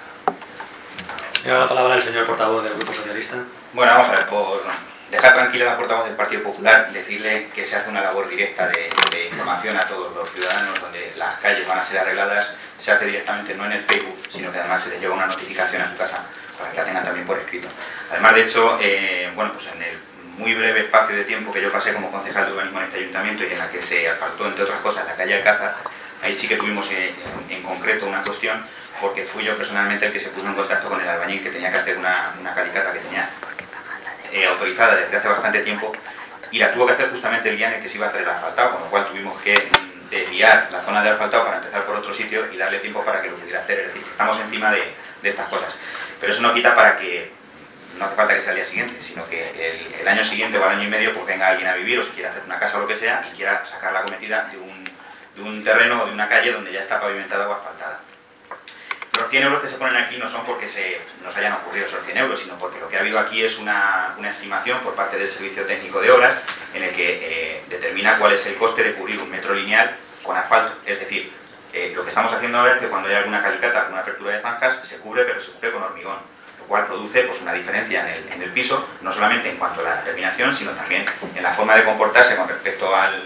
Tiene la palabra el señor portavoz del Grupo Socialista. Bueno, vamos a ver, por dejar tranquila a la portavoz del Partido Popular, decirle que se hace una labor directa de información a todos los ciudadanos, donde las calles van a ser arregladas, se hace directamente no en el Facebook, sino que además se les lleva una notificación a su casa para que la tengan también por escrito. Además, de hecho, bueno, pues en el muy breve espacio de tiempo que yo pasé como concejal de urbanismo en este ayuntamiento y en la que se asfaltó, entre otras cosas, la calle Alcázar, ahí sí que tuvimos en concreto una cuestión, porque fui yo personalmente el que se puso en contacto con el albañil que tenía que hacer una calicata que tenía autorizada desde hace bastante tiempo, y la tuvo que hacer justamente el día en el que se iba a hacer el asfaltado, con lo cual tuvimos que desviar la zona de asfaltado para empezar por otro sitio y darle tiempo para que lo pudiera hacer. Es decir, estamos encima de estas cosas, pero eso no quita para que no hace falta que sea el día siguiente, sino que el año siguiente o al año y medio pues venga alguien a vivir o si quiere hacer una casa o lo que sea y quiera sacar la cometida de un terreno o de una calle donde ya está pavimentada o asfaltada. Los 100 euros que se ponen aquí no son porque nos hayan ocurrido esos 100 euros, sino porque lo que ha habido aquí es una estimación por parte del Servicio Técnico de Obras en el que determina cuál es el coste de cubrir un metro lineal con asfalto. Es decir, lo que estamos haciendo ahora es que cuando hay alguna calicata, alguna apertura de zanjas, se cubre, pero se cubre con hormigón, lo cual produce pues, una diferencia en el piso, no solamente en cuanto a la terminación, sino también en la forma de comportarse con respecto al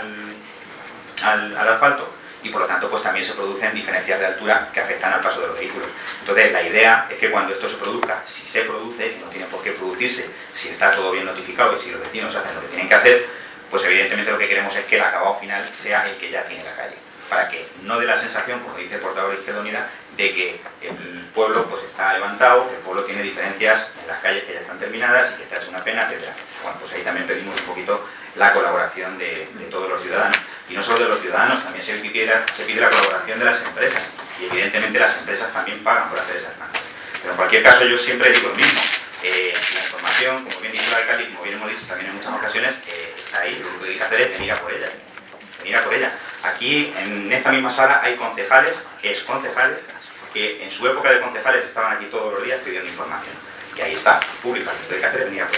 asfalto. Y por lo tanto pues también se producen diferencias de altura que afectan al paso de los vehículos. Entonces la idea es que cuando esto se produzca, si se produce, que no tiene por qué producirse, si está todo bien notificado y si los vecinos hacen lo que tienen que hacer, pues evidentemente lo que queremos es que el acabado final sea el que ya tiene la calle, para que no dé la sensación, como dice el portavoz de Izquierda Unida, de que el pueblo pues está levantado, que el pueblo tiene diferencias en las calles que ya están terminadas y que está hecho una pena, etc. Bueno, pues ahí también pedimos un poquito la colaboración de todos los ciudadanos. Y no solo de los ciudadanos, también se pide la colaboración de las empresas. Y evidentemente las empresas también pagan por hacer esas mangas. Pero en cualquier caso yo siempre digo lo mismo. La información, como bien dicho el alcalde y como bien hemos dicho también en muchas ocasiones, está ahí. Lo único que hay que hacer es venir a por ella. Venir a por ella. Aquí, en esta misma sala, hay concejales, exconcejales, que en su época de concejales estaban aquí todos los días pidiendo información. Y ahí está, pública. Lo que hay que hacer es venir a por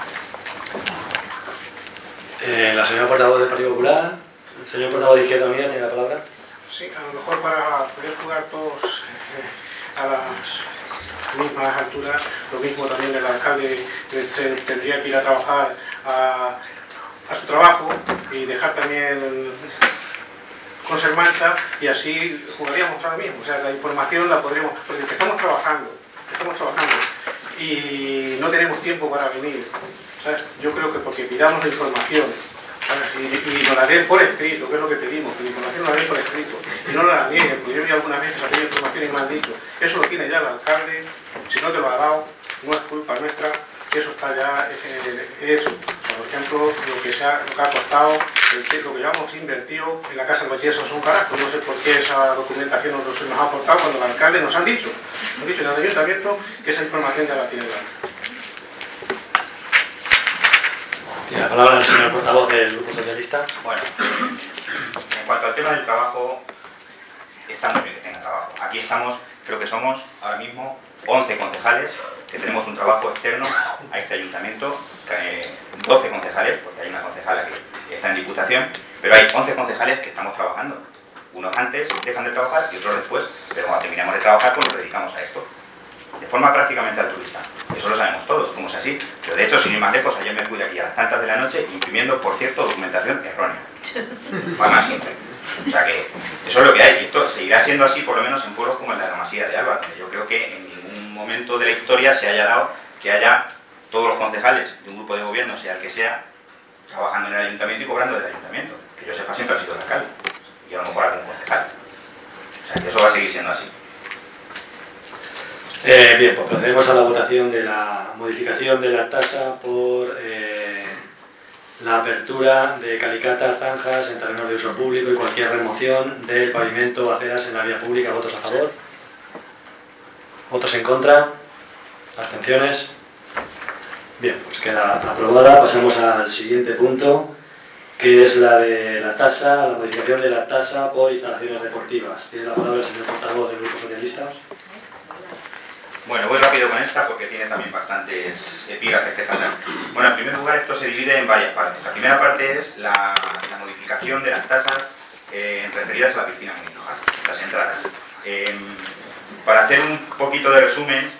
ella. La señora portavoz del Partido Popular, el señor portavoz de Izquierda Unida tiene la palabra. Sí, a lo mejor para poder jugar todos a las mismas alturas, lo mismo también el alcalde tendría que ir a trabajar a su trabajo y dejar también cosas mancha y así jugaríamos ahora mismo. O sea, la información la podríamos, porque estamos trabajando y no tenemos tiempo para venir. ¿Sabes? Yo creo que porque pidamos la información, ¿sabes? Y nos la den por escrito, que es lo que pedimos, que la información nos la den por escrito y no la nieguen, porque yo vi algunas veces a pedir información y me han dicho, eso lo tiene ya el alcalde, si no te lo ha dado, no es culpa nuestra, que eso está ya hecho. Por ejemplo, lo que ha costado, lo que llevamos invertido en la casa del bachiller son un carajo. No sé por qué esa documentación nos ha aportado cuando el alcalde nos han dicho en el ayuntamiento que esa información ya la tiene el alcalde. Tiene la palabra el señor portavoz del Grupo Socialista. Bueno, en cuanto al tema del trabajo, está muy bien que tenga trabajo. Aquí estamos, creo que somos ahora mismo 11 concejales que tenemos un trabajo externo a este ayuntamiento, 12 concejales, porque hay una concejala que está en Diputación, pero hay 11 concejales que estamos trabajando. Unos antes dejan de trabajar y otros después, pero cuando terminamos de trabajar pues nos dedicamos a esto. De forma prácticamente altruista. Eso lo sabemos todos, como es así. Pero de hecho, sin ir más lejos, ayer me fui de aquí a las tantas de la noche imprimiendo, por cierto, documentación errónea. Va más simple. O sea que eso es lo que hay. Y esto seguirá siendo así, por lo menos en pueblos como el de la Masía de Alba, donde yo creo que en ningún momento de la historia se haya dado que haya todos los concejales de un grupo de gobierno, sea el que sea, trabajando en el ayuntamiento y cobrando del ayuntamiento. Que yo sepa, siempre ha sido el alcalde. Y a lo mejor algún concejal. O sea que eso va a seguir siendo así. Bien, pues procedemos a la votación de la modificación de la tasa por la apertura de calicatas, zanjas en terrenos de uso público y cualquier remoción del pavimento o aceras en la vía pública. ¿Votos a favor? ¿Votos en contra? ¿Abstenciones? Bien, pues queda aprobada. Pasamos al siguiente punto, que es la de la tasa, la modificación de la tasa por instalaciones deportivas. Tiene la palabra el señor portavoz del Grupo Socialista. Bueno, voy rápido con esta porque tiene también bastantes epígrafes que tratar. Bueno, en primer lugar esto se divide en varias partes. La primera parte es la modificación de las tasas referidas a la piscina municipal, las entradas. Para hacer un poquito de resumen,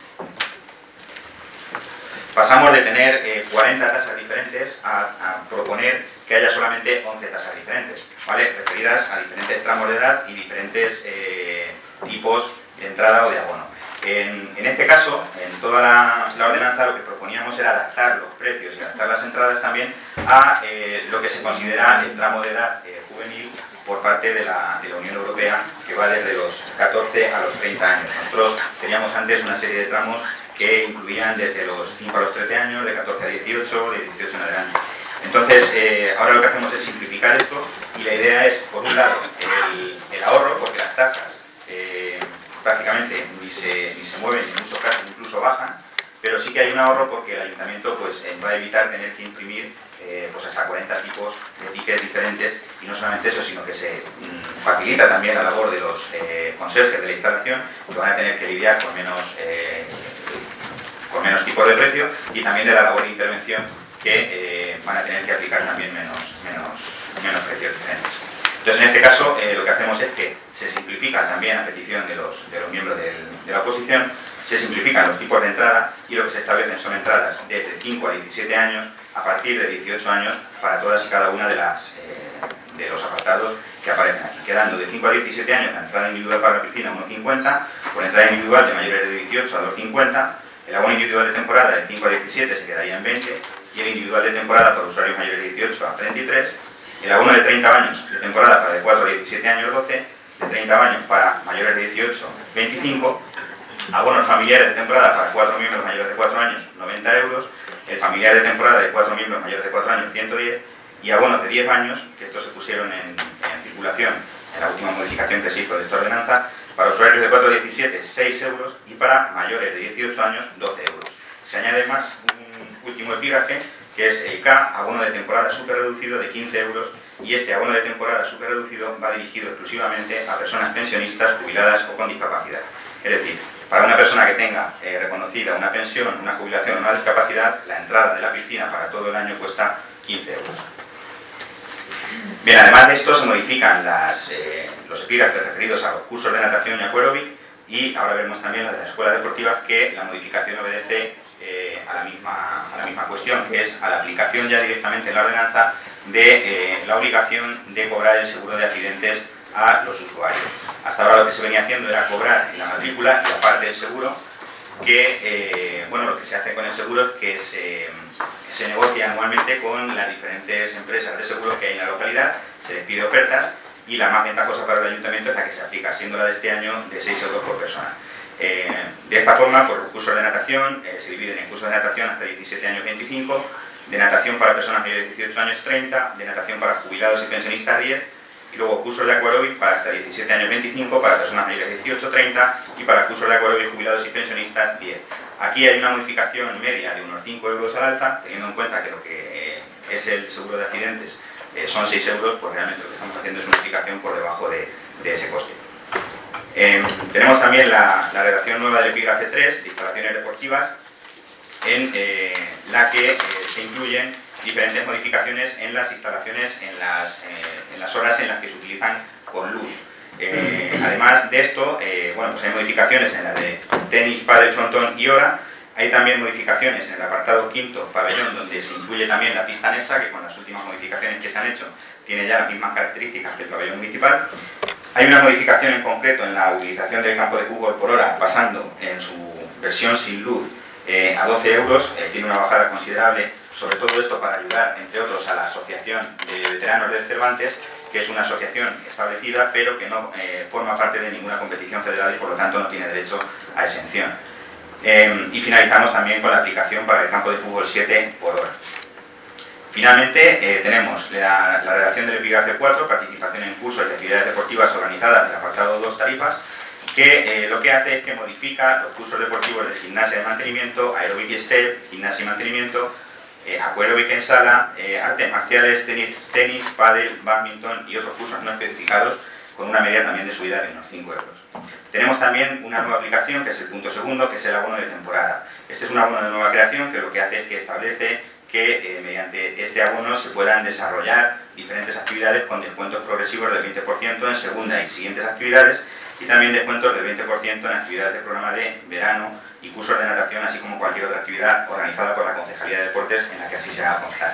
pasamos de tener 40 tasas diferentes a proponer que haya solamente 11 tasas diferentes, ¿vale? Referidas a diferentes tramos de edad y diferentes tipos de entrada o de abono. En este caso, en toda la ordenanza, lo que proponíamos era adaptar los precios y adaptar las entradas también a lo que se considera el tramo de edad juvenil por parte de la Unión Europea, que va desde los 14 a los 30 años. Nosotros teníamos antes una serie de tramos que incluían desde los 5 a los 13 años, de 14 a 18, de 18 en adelante. Entonces, ahora lo que hacemos es simplificar esto y la idea es, por un lado, el ahorro, porque las tasas prácticamente ni se mueven, en muchos casos incluso bajan, pero sí que hay un ahorro porque el ayuntamiento pues, va a evitar tener que imprimir pues hasta 40 tipos de tickets diferentes, y no solamente eso, sino que se facilita también la labor de los conserjes de la instalación, que van a tener que lidiar con menos tipos de precio, y también de la labor de intervención, que van a tener que aplicar también menos precios diferentes. Entonces, en este caso, lo que hacemos es que se simplifica también, a petición de los miembros de la oposición, se simplifican los tipos de entrada, y lo que se establecen son entradas desde 5 a 17 años, a partir de 18 años, para todas y cada una de los apartados que aparecen aquí, quedando de 5 a 17 años la entrada individual para la piscina 1,50, por entrada individual de mayores de 18 a 2,50, el abono individual de temporada de 5 a 17 se quedaría en 20, y el individual de temporada para usuarios mayores de 18 a 33, el abono de 30 años de temporada para de 4 a 17 años 12, de 30 años para mayores de 18, 25, abonos familiares de temporada para 4 miembros mayores de 4 años, 90 euros, el familiar de temporada de 4 miembros mayores de 4 años, 110, y abonos de 10 años, que estos se pusieron en circulación en la última modificación que se hizo de esta ordenanza, para usuarios de 4 a 17, 6 euros, y para mayores de 18 años, 12 euros. Se añade más un último epígrafe, que es el K, abono de temporada súper reducido de 15 euros, y este abono de temporada súper reducido va dirigido exclusivamente a personas pensionistas, jubiladas o con discapacidad. Es decir, para una persona que tenga reconocida una pensión, una jubilación o una discapacidad, la entrada de la piscina para todo el año cuesta 15 euros. Bien, además de esto se modifican los epígrafes referidos a los cursos de natación y acuaróbic, y ahora veremos también las de las escuelas deportivas, que la modificación obedece a la misma cuestión, que es a la aplicación ya directamente en la ordenanza de la obligación de cobrar el seguro de accidentes a los usuarios. Hasta ahora lo que se venía haciendo era cobrar en la matrícula y aparte del seguro, que lo que se hace con el seguro es que se negocia anualmente con las diferentes empresas de seguro que hay en la localidad, se les pide ofertas, y la más ventajosa para el ayuntamiento es la que se aplica, siendo la de este año de 6 euros por persona. De esta forma, por los cursos de natación se dividen en cursos de natación hasta 17 años 25, de natación para personas mayores de 18 años 30, de natación para jubilados y pensionistas 10, y luego cursos de acuaróbic para hasta 17 años 25, para personas mayores de 18 30, y para cursos de acuaróbic jubilados y pensionistas 10. Aquí hay una modificación media de unos 5 euros al alza, teniendo en cuenta que lo que es el seguro de accidentes son 6 euros, pues realmente lo que estamos haciendo es una modificación por debajo de ese coste. Tenemos también la redacción nueva del epígrafe 3, de instalaciones deportivas, en la que se incluyen diferentes modificaciones en las instalaciones, en las horas en las que se utilizan con luz. Además de esto, pues hay modificaciones en la de tenis, pádel, frontón y hora. Hay también modificaciones en el apartado quinto, pabellón, donde se incluye también la pista anexo, que con las últimas modificaciones que se han hecho tiene ya las mismas características que el pabellón municipal. Hay una modificación en concreto en la utilización del campo de fútbol por hora, pasando en su versión sin luz a 12 euros, tiene una bajada considerable, sobre todo esto para ayudar, entre otros, a la Asociación de Veteranos del Cervantes, que es una asociación establecida, pero que no forma parte de ninguna competición federal y por lo tanto no tiene derecho a exención. Y finalizamos también con la aplicación para el campo de fútbol 7 por hora. Finalmente tenemos la redacción del epígrafe 4, participación en cursos y actividades deportivas organizadas, del apartado 2 tarifas, que lo que hace es que modifica los cursos deportivos de gimnasia de mantenimiento, aeróbic y step, gimnasia y mantenimiento, acuaróbic en sala, artes marciales, tenis, pádel, badminton y otros cursos no especificados, con una media también de subida de unos 5 euros. Tenemos también una nueva aplicación, que es el punto segundo, que es el abono de temporada. Este es un abono de nueva creación que lo que hace es que establece que mediante este abono se puedan desarrollar diferentes actividades con descuentos progresivos del 20% en segunda y siguientes actividades, y también descuentos del 20% en actividades de programa de verano y cursos de natación, así como cualquier otra actividad organizada por la Concejalía de Deportes en la que así se haga constar.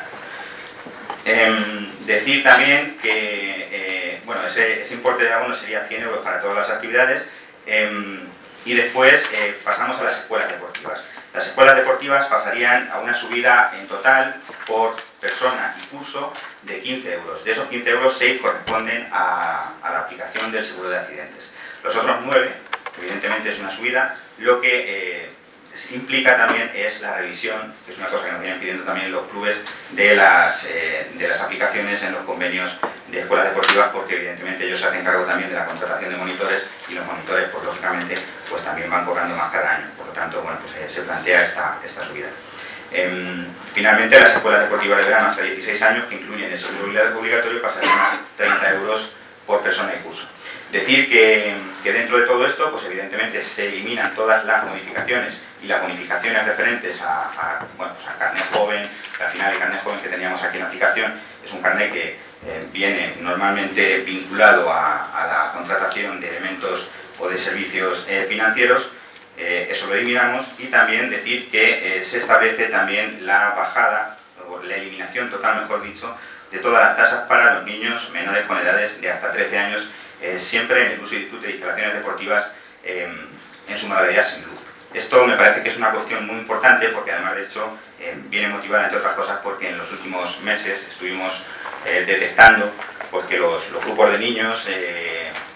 Decir también que ese importe de abono sería 100 euros para todas las actividades, y después pasamos a las escuelas deportivas. Las escuelas deportivas pasarían a una subida en total por persona y curso de 15 euros. De esos 15 euros, 6 corresponden a la aplicación del seguro de accidentes. Los otros 9, evidentemente es una subida, lo que implica también es la revisión, que es una cosa que nos vienen pidiendo también los clubes, de las aplicaciones en los convenios de escuelas deportivas, porque evidentemente ellos se hacen cargo también de la contratación de monitores, y los monitores, pues lógicamente, pues también van cobrando más cada año. Por lo tanto, se plantea esta subida. Finalmente, las escuelas deportivas de verano hasta 16 años, que incluyen el seguro obligatorio, pasarían a 30 euros por persona y curso. Decir que dentro de todo esto, pues evidentemente se eliminan todas las modificaciones y las bonificaciones referentes a carnet joven, que al final el carnet joven que teníamos aquí en aplicación es un carnet que viene normalmente vinculado a la contratación de elementos o de servicios financieros. Eso lo eliminamos, y también decir que se establece también la bajada, o la eliminación total, mejor dicho, de todas las tasas para los niños menores con edades de hasta 13 años, siempre en el uso y disfrute de instalaciones deportivas en su modalidad sin luz. Esto me parece que es una cuestión muy importante, porque además, de hecho, viene motivada, entre otras cosas, porque en los últimos meses estuvimos detectando porque los grupos de niños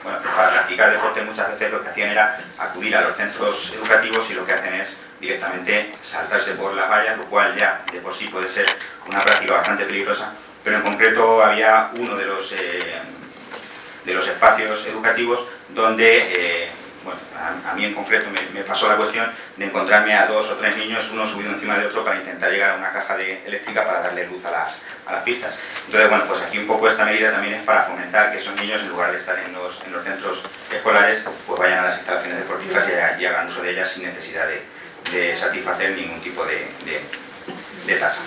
bueno, pues para practicar deporte muchas veces lo que hacían era acudir a los centros educativos y lo que hacen es directamente saltarse por las vallas, lo cual ya de por sí puede ser una práctica bastante peligrosa, pero en concreto había uno de los espacios educativos donde, bueno, a mí en concreto me pasó la cuestión de encontrarme a 2 o 3 niños, uno subido encima de otro para intentar llegar a una caja eléctrica para darle luz a las pistas. Entonces, bueno, pues aquí un poco esta medida también es para fomentar que esos niños, en lugar de estar en los centros escolares, pues vayan a las instalaciones deportivas y hagan uso de ellas sin necesidad de satisfacer ningún tipo de tasa.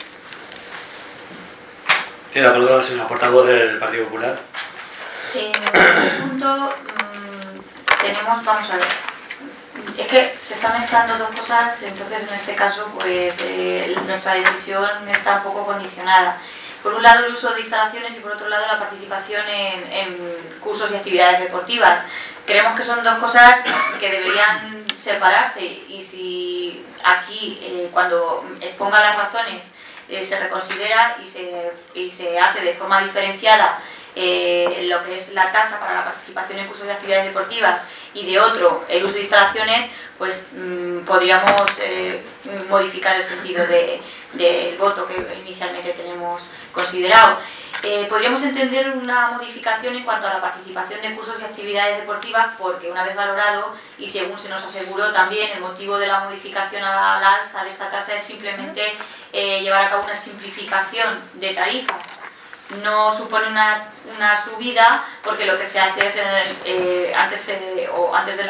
Tiene la palabra la señora portavoz del Partido Popular. En este punto tenemos, vamos a ver, es que se están mezclando dos cosas, entonces en este caso pues nuestra decisión está un poco condicionada. Por un lado el uso de instalaciones y por otro lado la participación en cursos y actividades deportivas. Creemos que son dos cosas que deberían separarse y si aquí cuando exponga las razones se reconsidera y se hace de forma diferenciada lo que es la tasa para la participación en cursos de actividades deportivas y de otro el uso de instalaciones, pues podríamos modificar el sentido del voto que inicialmente tenemos considerado. Podríamos entender una modificación en cuanto a la participación de cursos y actividades deportivas porque una vez valorado y según se nos aseguró también el motivo de la modificación a la alza de esta tasa es simplemente llevar a cabo una simplificación de tarifas. No supone una subida porque lo que se hace es antes de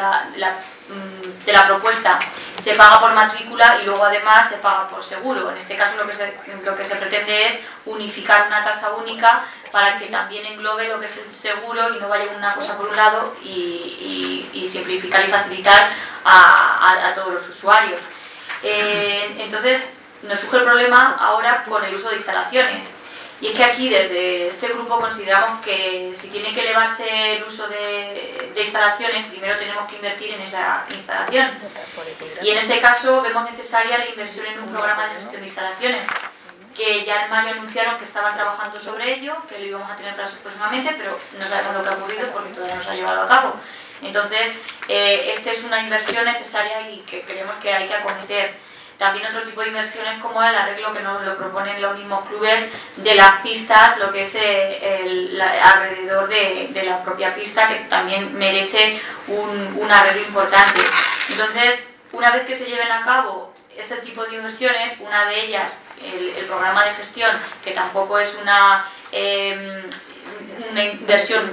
la propuesta se paga por matrícula y luego además se paga por seguro. En este caso lo que se pretende es unificar una tasa única para que también englobe lo que es el seguro y no vaya una cosa por un lado y simplificar y facilitar a todos los usuarios. Entonces nos surge el problema ahora con el uso de instalaciones. Y es que aquí desde este grupo consideramos que si tiene que elevarse el uso de instalaciones, primero tenemos que invertir en esa instalación. Y en este caso vemos necesaria la inversión en un programa de gestión de instalaciones, que ya en mayo anunciaron que estaban trabajando sobre ello, que lo íbamos a tener próximamente, pero no sabemos lo que ha ocurrido porque todavía no se ha llevado a cabo. Entonces, esta es una inversión necesaria y que creemos que hay que acometer. También otro tipo de inversiones como el arreglo que nos lo proponen los mismos clubes de las pistas, lo que es alrededor de la propia pista, que también merece un arreglo importante. Entonces, una vez que se lleven a cabo este tipo de inversiones, una de ellas, el programa de gestión, que tampoco es una inversión